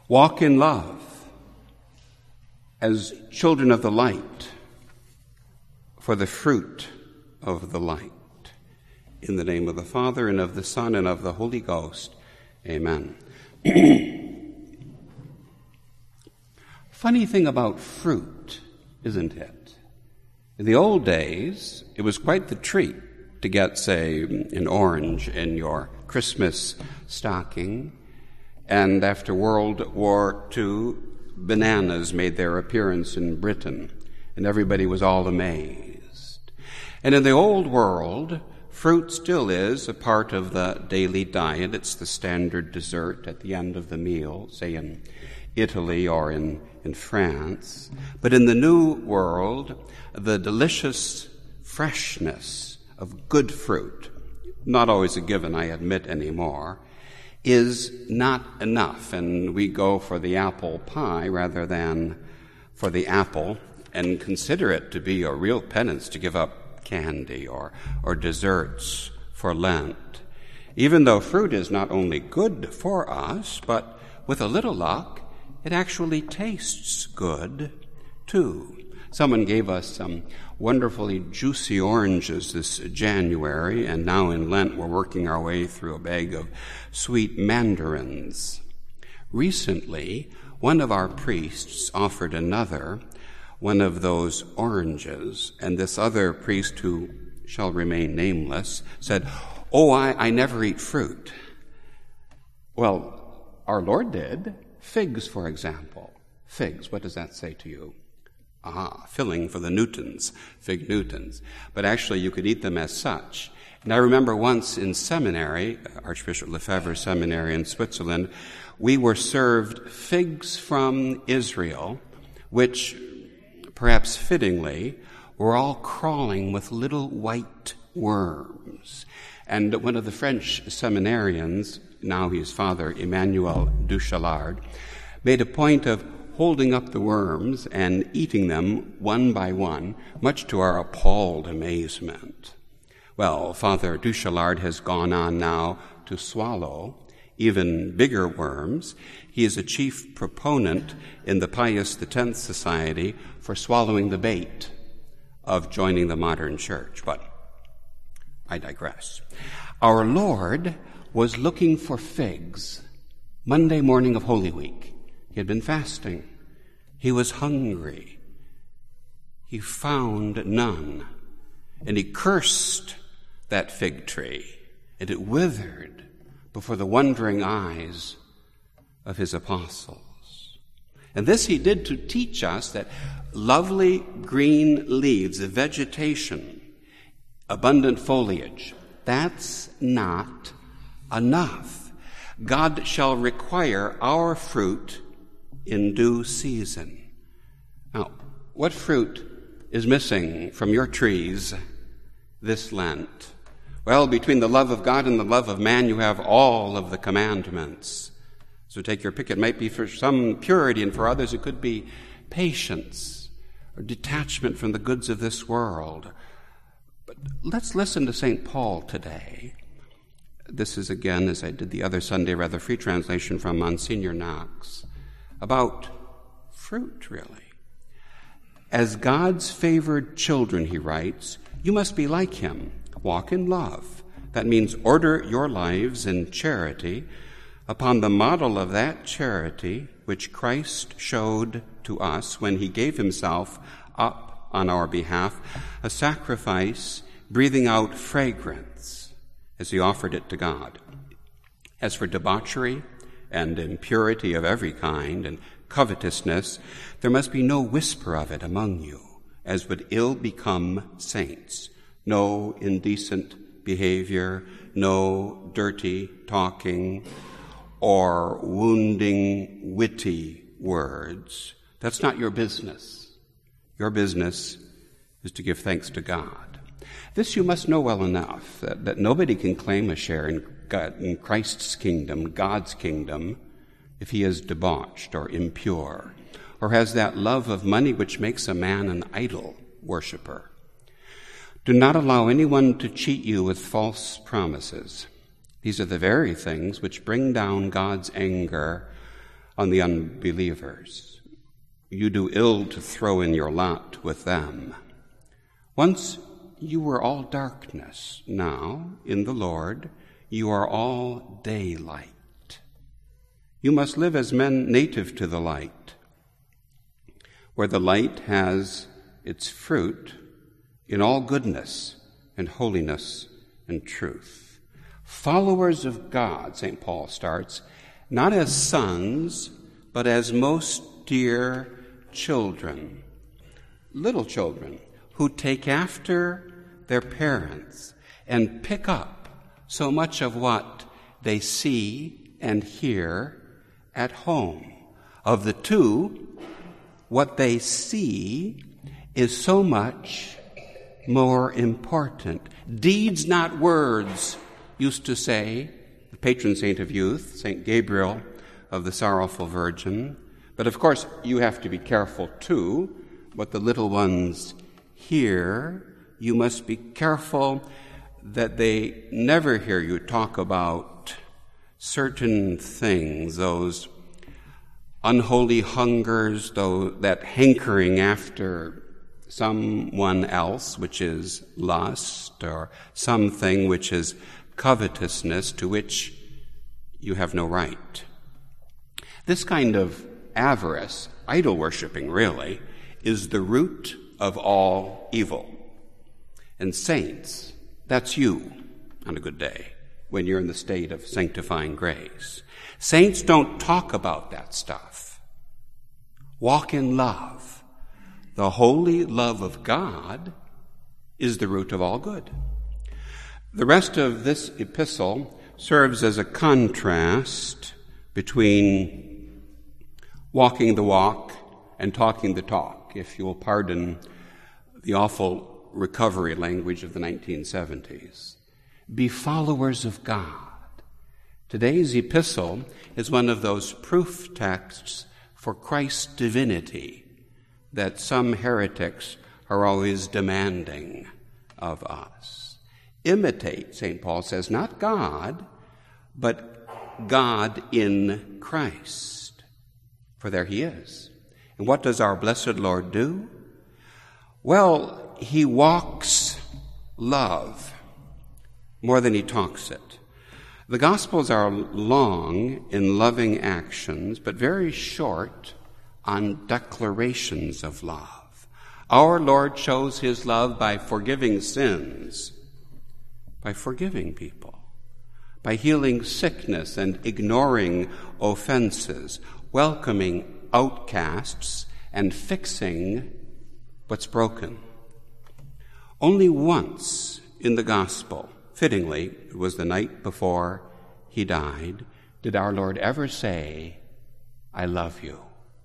Walk in love as children of the light for the fruit of the light. In the name of the Father, and of the Son, and of the Holy Ghost. Amen. Funny thing about fruit, isn't it? In the old days, it was quite the treat to get, say, an orange in your Christmas stocking. And after World War II, bananas made their appearance in Britain, and everybody was all amazed. And in the old world, fruit still is a part of the daily diet. It's the standard dessert at the end of the meal, say in Italy or in France. But in the new world, the delicious freshness of good fruit, not always a given, I admit, anymore, is not enough, and we go for the apple pie rather than for the apple, and consider it to be a real penance to give up candy or desserts for Lent. Even though fruit is not only good for us, but with a little luck, it actually tastes good too. Someone gave us some wonderfully juicy oranges this January, and now in Lent we're working our way through a bag of sweet mandarins. Recently, one of our priests offered another one of those oranges, and this other priest, who shall remain nameless, said, "Oh, I never eat fruit." Well, our Lord did. Figs, for example. Figs, what does that say to you? Filling for the Newtons, fig Newtons. But actually, you could eat them as such. And I remember once in seminary, Archbishop Lefebvre Seminary in Switzerland, we were served figs from Israel, which, perhaps fittingly, were all crawling with little white worms. And one of the French seminarians, now he's Father Emmanuel Duchalard, made a point of holding up the worms and eating them one by one, much to our appalled amazement. Well, Father Duchalard has gone on now to swallow even bigger worms. He is a chief proponent in the Pius X Society for swallowing the bait of joining the modern church. But I digress. Our Lord was looking for figs Monday morning of Holy Week. He had been fasting. He was hungry. He found none. And he cursed that fig tree, and it withered before the wondering eyes of his apostles. And this he did to teach us that lovely green leaves, the vegetation, abundant foliage, that's not enough. God shall require our fruit in due season. Now, what fruit is missing from your trees this Lent? Well, between the love of God and the love of man, you have all of the commandments. So take your pick. It might be for some purity, and for others it could be patience or detachment from the goods of this world. But let's listen to St. Paul today. This is, again, as I did the other Sunday, rather free translation from Monsignor Knox, about fruit, really. As God's favored children, he writes, you must be like him. Walk in love. That means order your lives in charity upon the model of that charity which Christ showed to us when he gave himself up on our behalf, a sacrifice breathing out fragrance as he offered it to God. As for debauchery and impurity of every kind and covetousness, there must be no whisper of it among you, as would ill become saints. No indecent behavior, no dirty talking, or wounding, witty words. That's not your business. Your business is to give thanks to God. This you must know well enough, that nobody can claim a share in Christ's kingdom, God's kingdom, if he is debauched or impure, or has that love of money which makes a man an idol worshiper. Do not allow anyone to cheat you with false promises. These are the very things which bring down God's anger on the unbelievers. You do ill to throw in your lot with them. Once you were all darkness. Now, in the Lord, you are all daylight. You must live as men native to the light, where the light has its fruit in all goodness and holiness and truth. Followers of God, St. Paul starts, not as sons, but as most dear children, little children, who take after their parents and pick up so much of what they see and hear at home. Of the two, what they see is so much more important. Deeds, not words, used to say the patron saint of youth, St. Gabriel of the Sorrowful Virgin. But of course, you have to be careful too what the little ones hear. You must be careful that they never hear you talk about certain things, those unholy hungers, that hankering after someone else, which is lust, or something which is covetousness, to which you have no right. This kind of avarice, idol worshipping really, is the root of all evil. And saints, that's you on a good day, when you're in the state of sanctifying grace. Saints don't talk about that stuff. Walk in love. The holy love of God is the root of all good. The rest of this epistle serves as a contrast between walking the walk and talking the talk, if you will pardon the awful recovery language of the 1970s. Be followers of God. Today's epistle is one of those proof texts for Christ's divinity that some heretics are always demanding of us. Imitate, St. Paul says, not God, but God in Christ. For there he is. And what does our blessed Lord do? Well, he walks love more than he talks it. The Gospels are long in loving actions, but very short on declarations of love. Our Lord shows his love by forgiving sins, by forgiving people, by healing sickness and ignoring offenses, welcoming outcasts and fixing what's broken. Only once in the Gospel, fittingly, it was the night before he died, did our Lord ever say, I love you.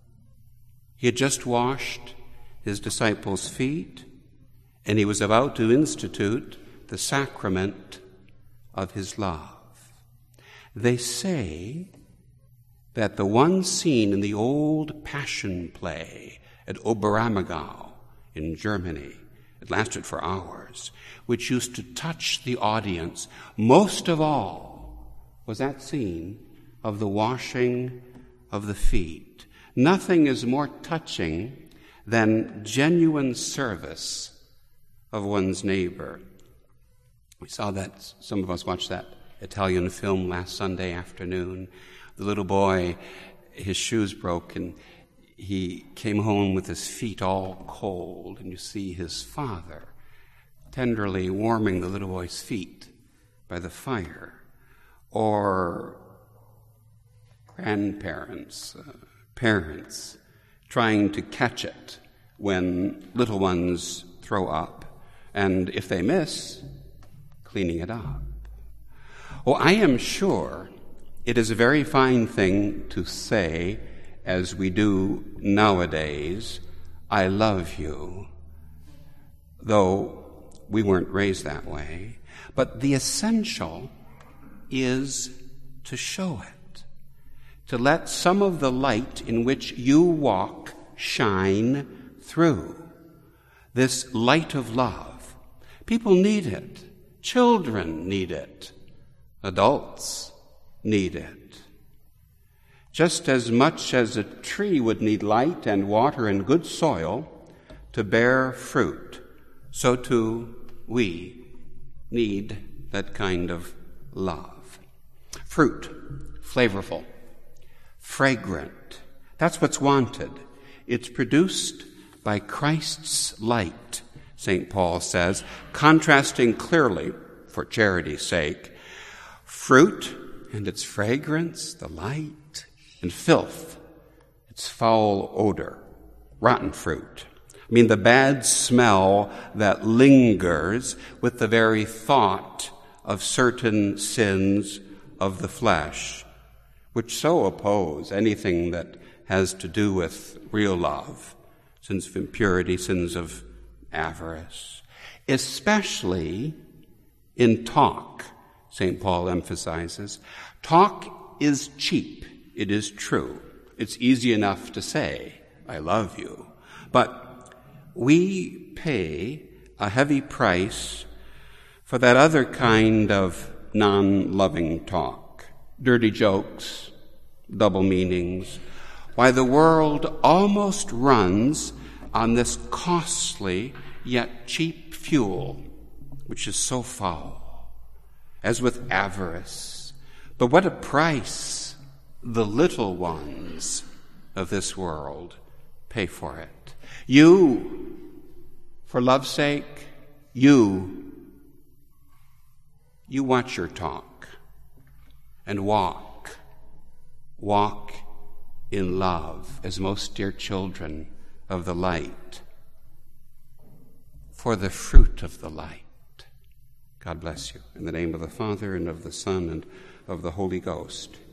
He had just washed his disciples' feet, and he was about to institute the sacrament of his love. They say that the one scene in the old Passion play at Oberammergau in Germany, it lasted for hours, which used to touch the audience most of all, was that scene of the washing of the feet. Nothing is more touching than genuine service of one's neighbor. We saw that, some of us watched that Italian film last Sunday afternoon. The little boy, his shoes broke, and he came home with his feet all cold, and you see his father tenderly warming the little boy's feet by the fire. Or grandparents, parents trying to catch it when little ones throw up, and if they miss, cleaning it up. Oh, I am sure it is a very fine thing to say, as we do nowadays, I love you, though we weren't raised that way. But the essential is to show it, to let some of the light in which you walk shine through. This light of love. People need it. Children need it. Adults need it. Just as much as a tree would need light and water and good soil to bear fruit, so too we need that kind of love. Fruit, flavorful, fragrant. That's what's wanted. It's produced by Christ's light, St. Paul says, contrasting clearly, for charity's sake, fruit and its fragrance, the light, and filth, its foul odor, rotten fruit. I mean, the bad smell that lingers with the very thought of certain sins of the flesh, which so oppose anything that has to do with real love, sins of impurity, sins of avarice, especially in talk, St. Paul emphasizes. Talk is cheap. It is true. It's easy enough to say, I love you. But we pay a heavy price for that other kind of non-loving talk. Dirty jokes, double meanings. Why, the world almost runs on this costly yet cheap fuel, which is so foul, as with avarice. But what a price the little ones of this world pay for it. You, for love's sake, you watch your talk and walk in love as most dear children of the light, for the fruit of the light. God bless you. In the name of the Father, and of the Son, and of the Holy Ghost.